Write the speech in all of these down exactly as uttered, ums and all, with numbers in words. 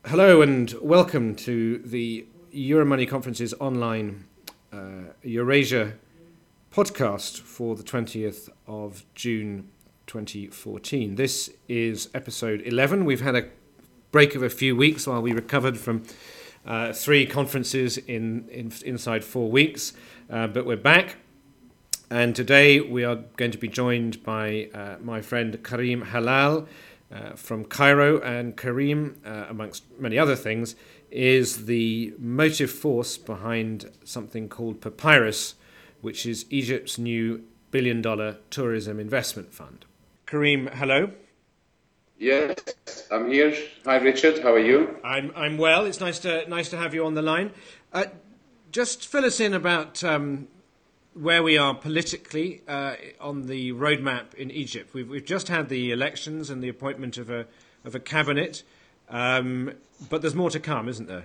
Hello and welcome to the Euromoney Conference's online uh, Eurasia podcast for the twentieth of June twenty fourteen. This is episode eleven. We've had a break of a few weeks while we recovered from uh, three conferences in, in inside four weeks, uh, but we're back. And today we are going to be joined by uh, my friend Karim Halal, Uh, from Cairo, and Karim, uh, amongst many other things, is the motive force behind something called Papyrus, which is Egypt's new billion-dollar tourism investment fund. Karim, hello. Yes, I'm here. Hi, Richard. How are you? I'm I'm well. It's nice to nice to have you on the line. Uh, just fill us in about um, where we are politically uh, on the roadmap in Egypt. We've we've just had the elections and the appointment of a of a cabinet, um, but there's more to come, isn't there?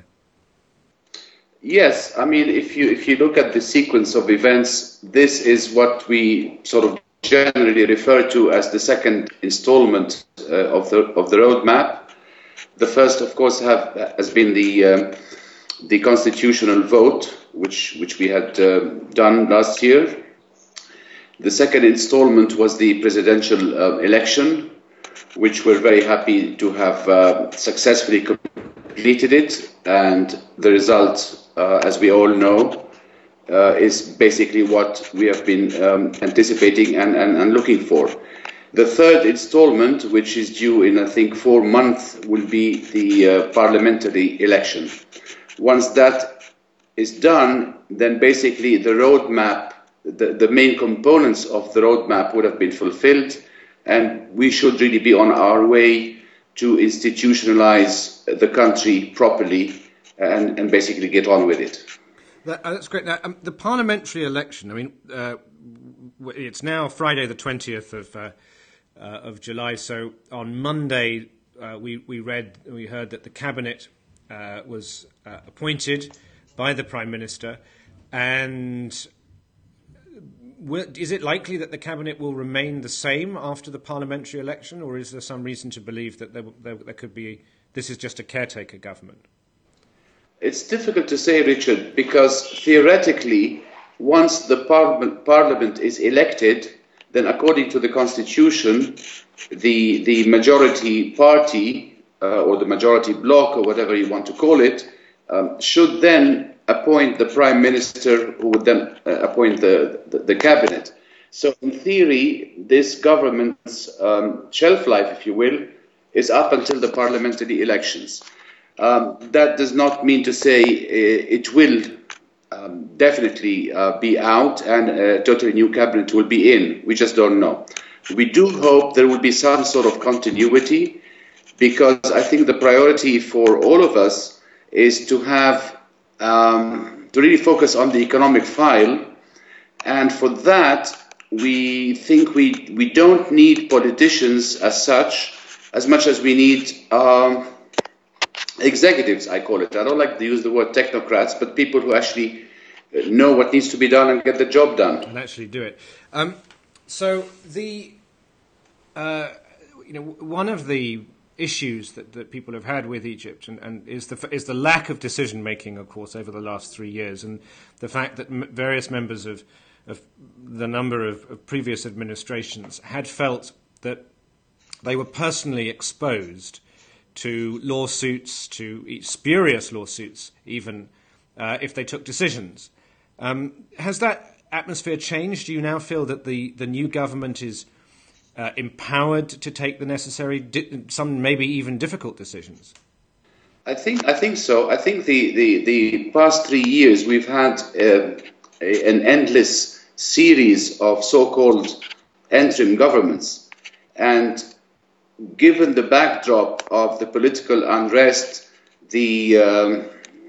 Yes, I mean, if you if you look at the sequence of events, this is what we sort of generally refer to as the second installment uh, of the of the roadmap. The first, of course, have has been the um, the constitutional vote, which which we had uh, done last year. The second installment was the presidential uh, election, which we're very happy to have uh, successfully completed it, and the result, uh, as we all know, uh, is basically what we have been um, anticipating and, and, and looking for. The third installment, which is due in, I think, four months, will be the uh, parliamentary election. Once that is done, then basically the roadmap, the, the main components of the roadmap would have been fulfilled, and we should really be on our way to institutionalize the country properly and, and basically get on with it. That, uh, that's great. Now, um, the parliamentary election, I mean, uh, it's now Friday the twentieth of, uh, uh, of July, so on Monday uh, we, we read, we heard that the cabinet uh, was uh, appointed by the Prime Minister, and is it likely that the cabinet will remain the same after the parliamentary election, or is there some reason to believe that there, there, there could be, this is just a caretaker government? It's difficult to say, Richard, because theoretically, once the parliament, parliament is elected, then according to the constitution, the, the majority party, uh, or the majority bloc, or whatever you want to call it, um, should then appoint the prime minister, who would then uh, appoint the, the, the cabinet. So in theory, this government's um, shelf life, if you will, is up until the parliamentary elections. Um, that does not mean to say uh, it will um, definitely uh, be out and a totally new cabinet will be in. We just don't know. We do hope there will be some sort of continuity, because I think the priority for all of us is to have Um, to really focus on the economic file, and for that we think we we don't need politicians as such, as much as we need um, executives, I call it. I don't like to use the word technocrats, but people who actually know what needs to be done and get the job done. And actually do it. Um, so the uh, you know one of the issues that, that people have had with Egypt and, and is the is the lack of decision making, of course, over the last three years, and the fact that m- various members of, of the number of, of previous administrations had felt that they were personally exposed to lawsuits, to spurious lawsuits, even uh, if they took decisions. Um, has that atmosphere changed? Do you now feel that the, the new government is Uh, empowered to take the necessary, di- some maybe even difficult decisions? I think I think so. I think the, the, the past three years we've had uh, a, an endless series of so-called interim governments, and given the backdrop of the political unrest, the um,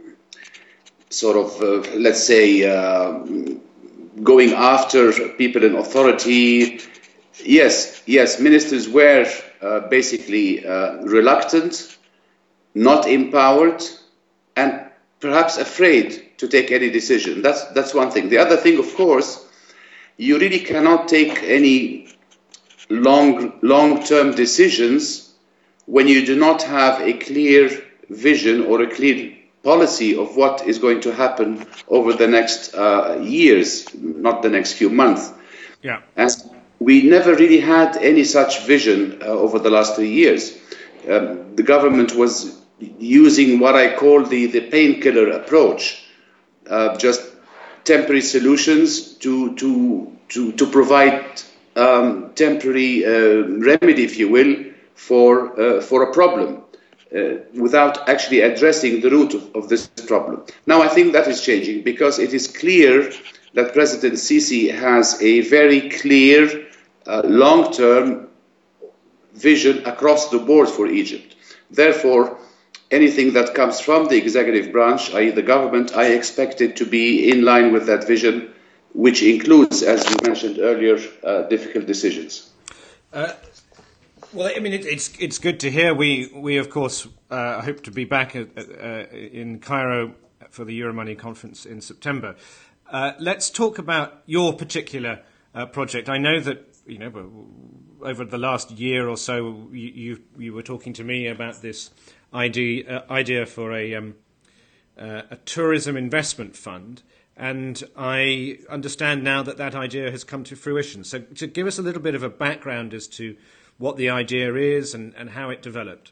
sort of uh, let's say uh, going after people in authority. Yes, yes, ministers were uh, basically uh, reluctant, not empowered, and perhaps afraid to take any decision. That's that's one thing. The other thing, of course, you really cannot take any long long-term decisions when you do not have a clear vision or a clear policy of what is going to happen over the next uh, years, not the next few months. Yeah. And we never really had any such vision uh, over the last three years. Um, the government was using what I call the, the painkiller approach, uh, just temporary solutions to, to, to, to provide um, temporary uh, remedy, if you will, for, uh, for a problem. Uh, without actually addressing the root of, of this problem. Now, I think that is changing because it is clear that President Sisi has a very clear uh, long-term vision across the board for Egypt. Therefore, anything that comes from the executive branch, that is the government, I expect it to be in line with that vision, which includes, as you mentioned earlier, uh, difficult decisions. Uh Well, I mean, it, it's it's good to hear. We we of course uh, hope to be back at, uh, in Cairo for the Euromoney conference in September. Uh, let's talk about your particular uh, project. I know that you know over the last year or so, you you, you were talking to me about this idea uh, idea for a um, uh, a tourism investment fund. And I understand now that that idea has come to fruition. So, to give us a little bit of a background as to what the idea is and, and how it developed.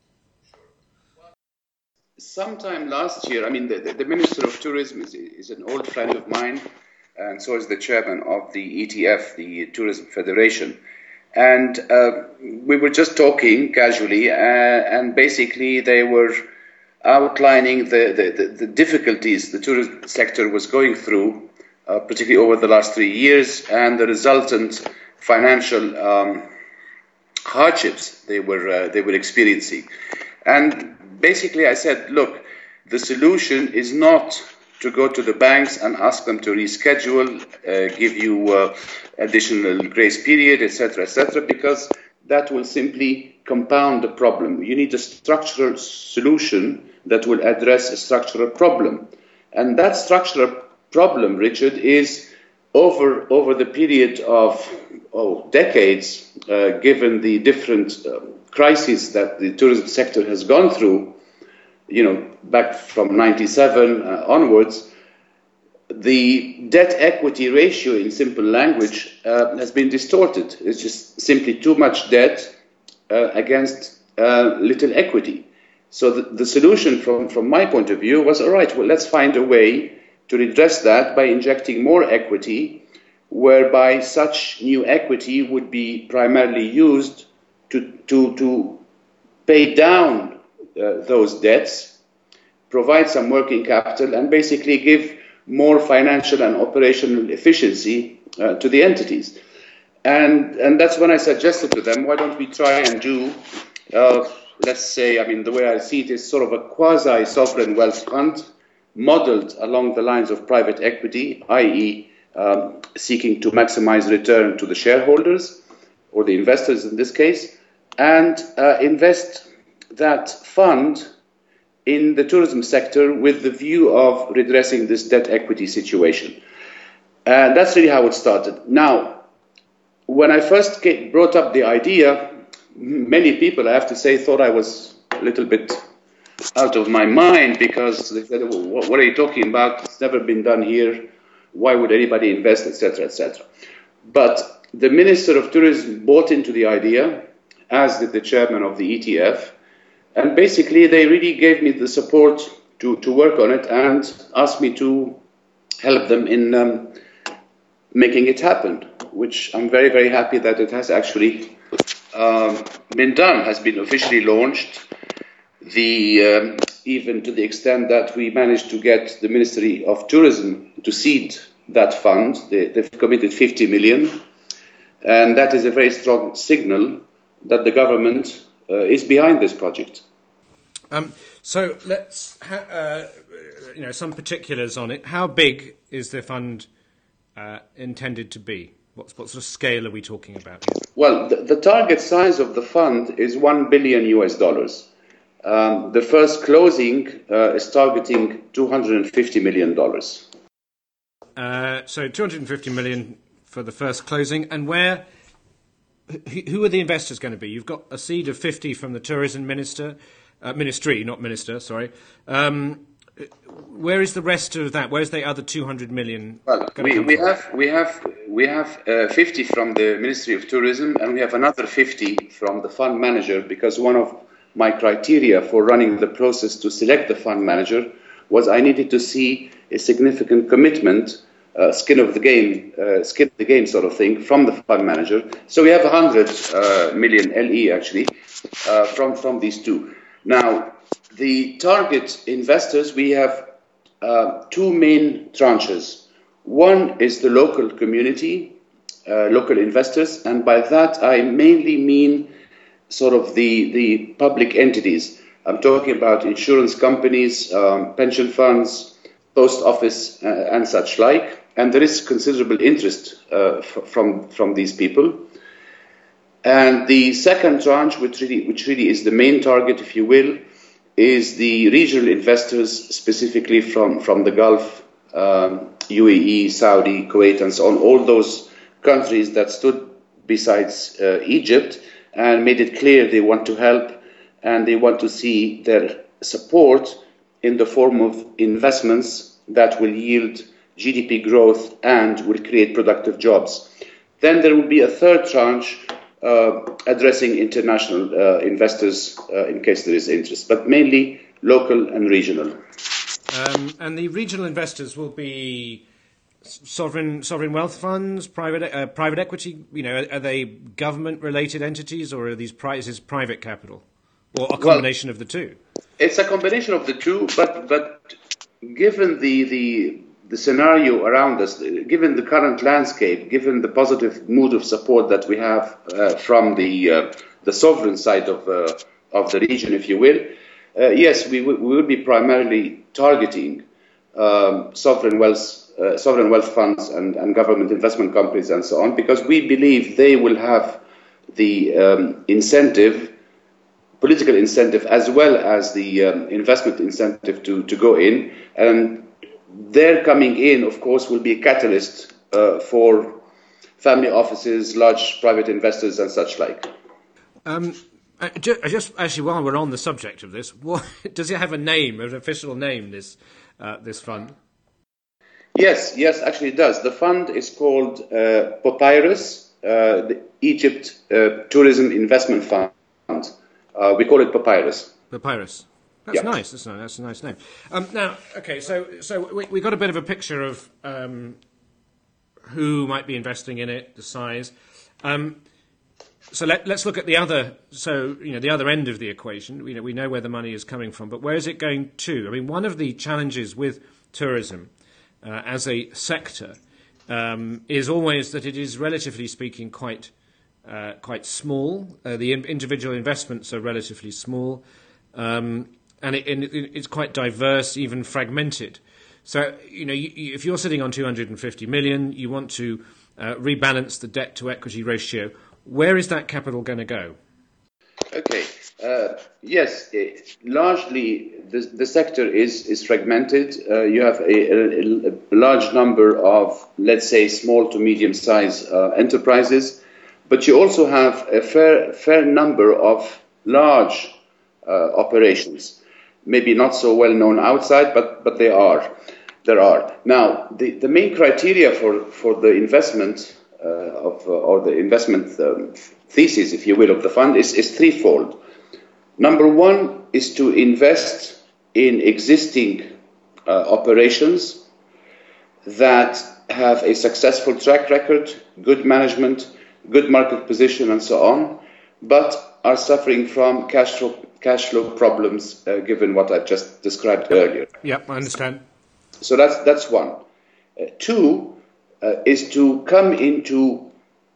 Sometime last year, I mean, the, the Minister of Tourism is, is an old friend of mine, and so is the chairman of the E T F, the Tourism Federation. And uh, we were just talking casually, uh, and basically they were outlining the, the, the difficulties the tourism sector was going through, uh, particularly over the last three years, and the resultant financial um, hardships they were uh, they were experiencing. And basically I said, look, the solution is not to go to the banks and ask them to reschedule, uh, give you uh, additional grace period, et cetera, et cetera, because that will simply compound the problem. You need a structural solution that will address a structural problem. And that structural problem, Richard, is over over the period of oh, decades, uh, given the different uh, crises that the tourism sector has gone through, you know, back from ninety-seven uh, onwards, the debt-equity ratio, in simple language, uh, has been distorted. It's just simply too much debt uh, against uh, little equity. So the, the solution from, from my point of view was, all right, well, let's find a way to redress that by injecting more equity, whereby such new equity would be primarily used to, to, to pay down uh, those debts, provide some working capital, and basically give more financial and operational efficiency uh, to the entities. And, and that's when I suggested to them, why don't we try and do, uh, let's say, I mean, the way I see it is sort of a quasi-sovereign wealth fund modeled along the lines of private equity, that is um, seeking to maximize return to the shareholders or the investors in this case, and uh, invest that fund in the tourism sector with the view of redressing this debt equity situation. And that's really how it started. Now, when I first came, brought up the idea, many people, I have to say, thought I was a little bit out of my mind, because they said, well, what are you talking about? It's never been done here. Why would anybody invest, et cetera, et cetera. But the Minister of Tourism bought into the idea, as did the chairman of the E T F, and basically they really gave me the support to, to work on it and asked me to help them in um, making it happen, which I'm very, very happy that it has actually um, been done, has been officially launched. The um, even to the extent that we managed to get the Ministry of Tourism to seed that fund. They, they've committed fifty million, and that is a very strong signal that the government uh, is behind this project. Um, so let's, ha- uh, you know, some particulars on it. How big is the fund uh, intended to be? What, what sort of scale are we talking about here? Well, the, the target size of the fund is one billion U S dollars. Um, the first closing uh, is targeting two hundred fifty million dollars. Uh, so two hundred fifty million for the first closing. And where, who are the investors going to be? You've got a seed of fifty from the tourism minister. uh, ministry, not minister, sorry. Um, where is the rest of that? Where's the other two hundred million? Well, we, we have we have we have uh, fifty from the Ministry of Tourism, and we have another fifty from the fund manager, because one of my criteria for running the process to select the fund manager was I needed to see a significant commitment, uh, skin of the game, uh, skin of the game sort of thing from the fund manager. So we have one hundred uh, million L E actually uh, from from these two. Now, the target investors, we have uh, two main tranches. One is the local community, uh, local investors, and by that I mainly mean sort of the, the public entities. I'm talking about insurance companies, um, pension funds, post office, uh, and such like. And there is considerable interest uh, f- from, from these people. And the second tranche, which really, which really is the main target, if you will, is the regional investors, specifically from, from the Gulf, um, U A E, Saudi, Kuwait, and so on, all those countries that stood besides uh, Egypt and made it clear they want to help and they want to see their support in the form of investments that will yield G D P growth and will create productive jobs. Then there will be a third tranche uh, addressing international uh, investors uh, in case there is interest, but mainly local and regional. Um, and the regional investors will be sovereign sovereign wealth funds, private uh, private equity. You know, are, are they government-related entities, or are these pri- is this private capital, or a combination well, of the two? It's a combination of the two, but but given the the the scenario around us, given the current landscape, given the positive mood of support that we have uh, from the uh, the sovereign side of uh, of the region, if you will, uh, yes, we, w- we will be primarily targeting um, sovereign wealth uh, sovereign wealth funds and, and government investment companies and so on, because we believe they will have the um, incentive, political incentive, as well as the um, investment incentive to, to go in. And their coming in, of course, will be a catalyst uh, for family offices, large private investors, and such like. Um, I just, I just actually, while we're on the subject of this, what, does it have a name, an official name? This uh, this fund? Yes, yes, actually it does. The fund is called uh, Papyrus, uh, the Egypt uh, Tourism Investment Fund. Uh, we call it Papyrus. Papyrus. That's yeah. nice. That's, that's a nice name. Um, now, okay, so so we, we got a bit of a picture of um, who might be investing in it, the size. Um, so let, let's look at the other. So you know, the other end of the equation. We know we know where the money is coming from, but where is it going to? I mean, one of the challenges with tourism uh, as a sector um, is always that it is, relatively speaking, quite uh, quite small. Uh, the in- individual investments are relatively small. Um, And, it, and it, it's quite diverse, even fragmented. So, you know, you, you, if you're sitting on two hundred fifty million, you want to uh, rebalance the debt to equity ratio. Where is that capital going to go? Okay. Uh, yes, it, largely the, the sector is is fragmented. Uh, you have a, a, a large number of, let's say, small to medium-sized uh, enterprises, but you also have a fair fair number of large uh, operations. Maybe not so well known outside, but, but they are. There are. Now, the, the main criteria for, for the investment uh, of uh, or the investment um, thesis, if you will, of the fund is, is threefold. Number one is to invest in existing uh, operations that have a successful track record, good management, good market position, and so on, but are suffering from cash flow cash flow problems, uh, given what I've just described earlier. Yeah, I understand. So that's that's one. Uh, two uh, is to come into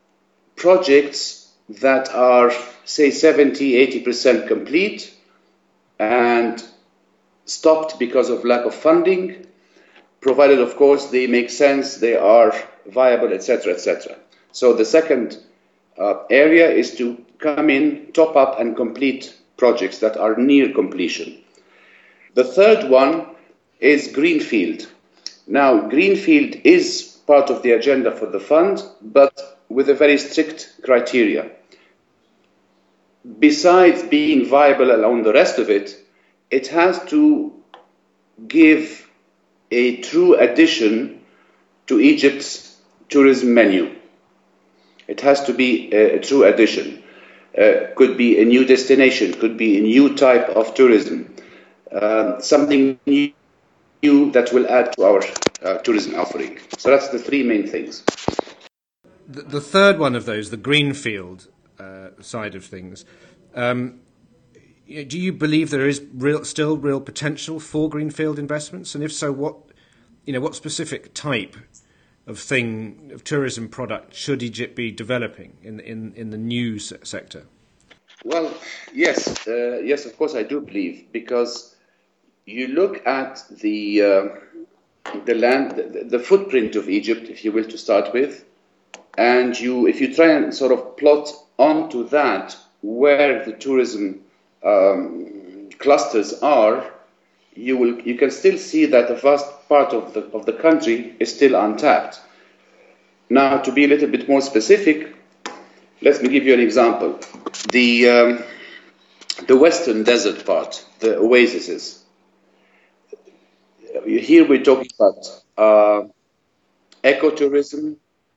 projects that are, say, seventy, eighty percent complete and stopped because of lack of funding, provided, of course, they make sense, they are viable, et cetera, et cetera. So the second uh, area is to come in, top up, and complete projects that are near completion. The third one is Greenfield. Now, Greenfield is part of the agenda for the fund, but with a very strict criteria. besides being viable along the rest of it, it has to give a true addition to Egypt's tourism menu. It has to be a, a true addition. Uh, could be a new destination, could be a new type of tourism, uh, something new, new that will add to our uh, tourism offering. So that's the three main things. The, the third one of those, the greenfield uh, side of things, um, do you believe there is real, still real potential for greenfield investments? And if so, what, you know, what specific type of thing, of tourism product, should Egypt be developing in in, in the new sector? Well, yes, uh, yes, of course I do believe, because you look at the uh, the land, the, the footprint of Egypt, if you will, to start with, and you, if you try and sort of plot onto that where the tourism um, clusters are, you will you can still see that a vast part of the of the country is still untapped. Now, to be a little bit more specific, let me give you an example. The um, the western desert part, the oases. Here we're talking about uh, ecotourism,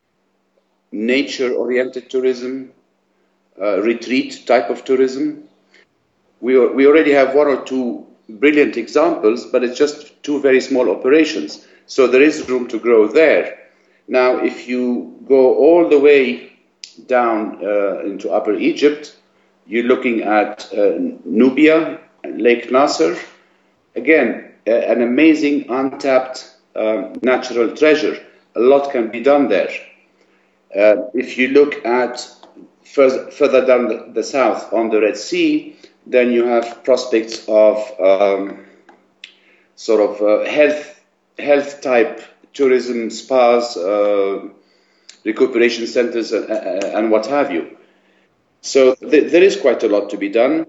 nature-oriented tourism, uh, retreat type of tourism. We are, we already have one or two brilliant examples, but it's just two very small operations. So there is room to grow there. Now, if you go all the way down uh, into Upper Egypt, you're looking at uh, Nubia, Lake Nasser. Again, uh, an amazing untapped um, natural treasure. A lot can be done there. Uh, if you look at further, further down the, the south on the Red Sea, then you have prospects of um, sort of uh, health health type tourism, spas, uh, recuperation centers, and, and what have you. So th- there is quite a lot to be done.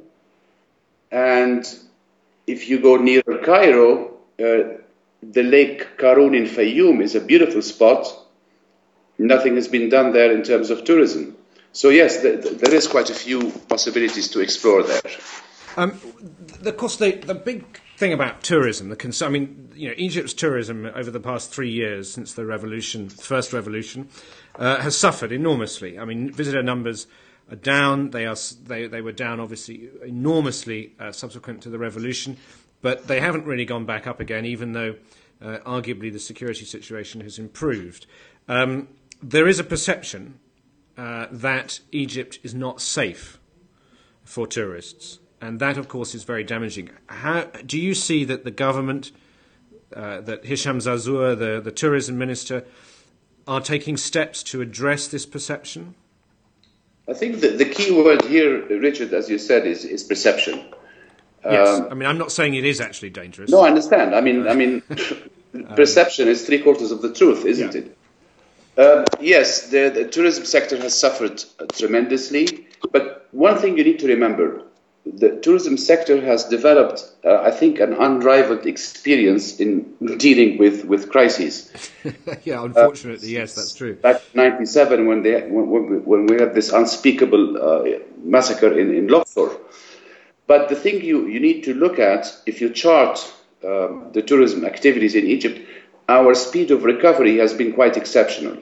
And if you go near Cairo, uh, the Lake Karun in Fayoum is a beautiful spot. Nothing has been done there in terms of tourism. So yes, th- th- there is quite a few possibilities to explore there. Um, of course, the, the big thing about tourism, the cons- I mean, you know, Egypt's tourism over the past three years since the revolution, first revolution, uh, has suffered enormously. I mean, visitor numbers are down. They are they they were down obviously enormously uh, subsequent to the revolution, but they haven't really gone back up again, even though uh, arguably the security situation has improved. Um, there is a perception uh, that Egypt is not safe for tourists. And that, of course, is very damaging. How do you see that the government, uh, that Hisham Zazour, the, the tourism minister, are taking steps to address this perception? I think the, the key word here, Richard, as you said, is, is perception. Yes, um, I mean, I'm not saying it is actually dangerous. No, I understand. I mean, I mean, perception is three quarters of the truth, isn't yeah. it? Uh, yes, the, the tourism sector has suffered uh, tremendously. But one thing you need to remember: the tourism sector has developed, uh, I think, an unrivaled experience in dealing with, with crises. yeah, unfortunately, uh, yes, that's true. Back in ninety-seven, when, they, when, when, we, when we had this unspeakable uh, massacre in, in Luxor. But the thing you, you need to look at, if you chart uh, the tourism activities in Egypt, our speed of recovery has been quite exceptional.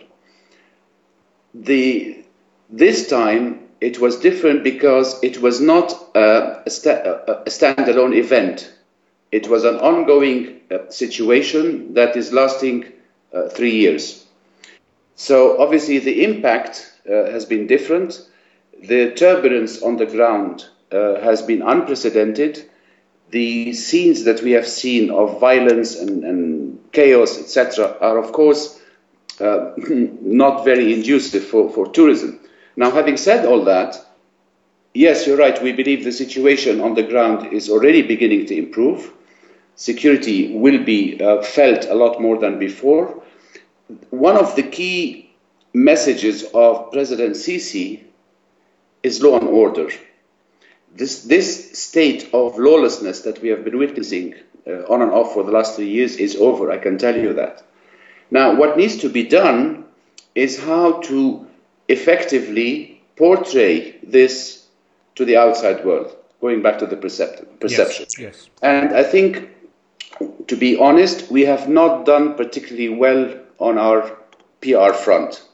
The, this time, it was different because it was not uh, a, sta- a standalone event. It was an ongoing uh, situation that is lasting uh, three years. So obviously the impact uh, has been different. The turbulence on the ground uh, has been unprecedented. The scenes that we have seen of violence and, and chaos, et cetera, are of course uh, not very conducive for, for tourism. Now, having said all that, yes, you're right. We believe the situation on the ground is already beginning to improve. Security will be uh, felt a lot more than before. One of the key messages of President Sisi is law and order. This, this state of lawlessness that we have been witnessing uh, on and off for the last three years is over, I can tell you that. Now, what needs to be done is how to effectively portray this to the outside world, going back to the percept- perception. Yes, yes. And I think, to be honest, we have not done particularly well on our P R front.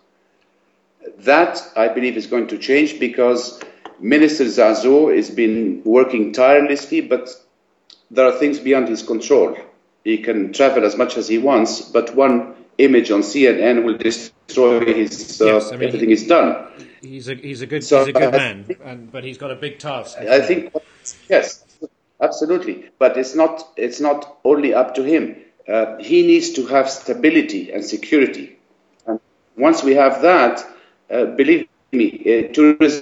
That, I believe, is going to change because Minister Zazo has been working tirelessly, but there are things beyond his control. He can travel as much as he wants, but one image on C N N will destroy his uh, yes, I mean, everything he's done. He's a he's a good so, he's a good uh, man, and, but he's got a big task. I think yes, absolutely. But it's not it's not only up to him. Uh, he needs to have stability and security, and once we have that, uh, believe me, uh, tourism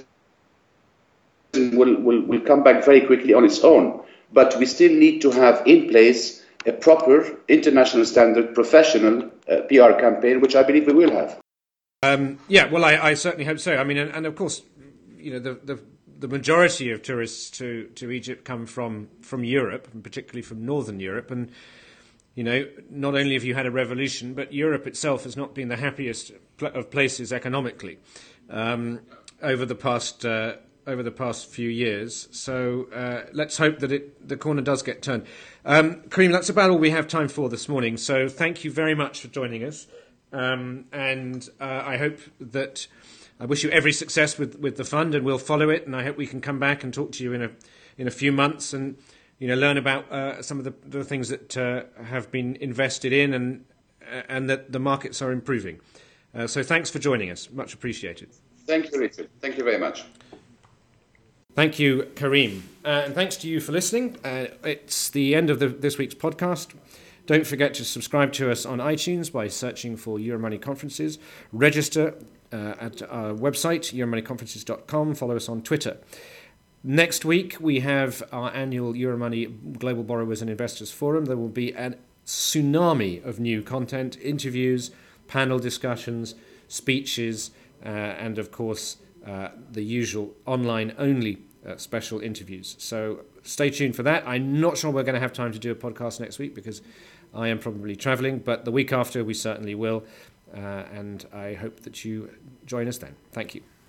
will, will will come back very quickly on its own. But we still need to have in place a proper international standard, professional uh, P R campaign, which I believe we will have. Um, yeah, well, I, I certainly hope so. I mean, and, and of course, you know, the, the the majority of tourists to, to Egypt come from, from Europe, and particularly from Northern Europe. And, you know, not only have you had a revolution, but Europe itself has not been the happiest of places economically um, over the past uh, over the past few years. So uh, let's hope that it, the corner does get turned. Um, Karim, that's about all we have time for this morning. So thank you very much for joining us. Um, and uh, I hope that I wish you every success with, with the fund, and we'll follow it. And I hope we can come back and talk to you in a in a few months, and you know learn about uh, some of the, the things that uh, have been invested in, and uh, and that the markets are improving. Uh, so thanks for joining us, much appreciated. Thank you, Richard. Thank you very much. Thank you, Karim, uh, and thanks to you for listening. Uh, it's the end of the, this week's podcast. Don't forget to subscribe to us on iTunes by searching for Euromoney Conferences. Register uh, at our website, euromoney conferences dot com. Follow us on Twitter. Next week, we have our annual Euromoney Global Borrowers and Investors Forum. There will be a tsunami of new content, interviews, panel discussions, speeches, uh, and, of course, uh, the usual online-only uh, special interviews. So stay tuned for that. I'm not sure we're going to have time to do a podcast next week because I am probably travelling, but the week after we certainly will, uh, and I hope that you join us then. Thank you.